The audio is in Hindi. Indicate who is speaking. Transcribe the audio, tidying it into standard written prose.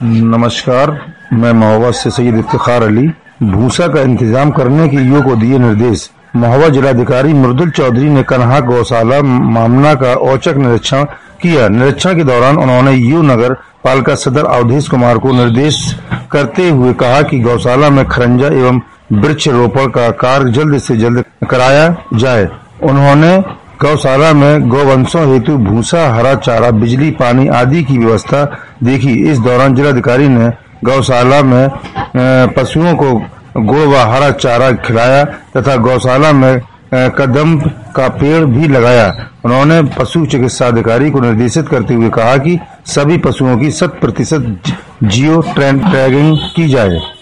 Speaker 1: नमस्कार, मैं महोबा से सैयद इफ्तिखार अली। भूसा का इंतजाम करने के ईओ को दिए निर्देश। महोबा जिलाधिकारी मृदुल चौधरी ने कन्हा गौशाला मामला का औचक निरीक्षण किया। निरीक्षण के दौरान उन्होंने ईओ नगर पालिका सदर अवधेश कुमार को निर्देश करते हुए कहा कि गौशाला में खरंजा एवं वृक्ष रोपण का कार्य जल्द से जल्द कराया जाए। उन्होंने गौशाला में गौवंशों हेतु भूसा, हरा चारा, बिजली, पानी आदि की व्यवस्था देखी। इस दौरान जिलाधिकारी ने गौशाला में पशुओं को गुड़ व हरा चारा खिलाया तथा गौशाला में कदम का पेड़ भी लगाया। उन्होंने पशु चिकित्सा अधिकारी को निर्देशित करते हुए कहा कि सभी पशुओं की 100% जियो टैगिंग की जाए।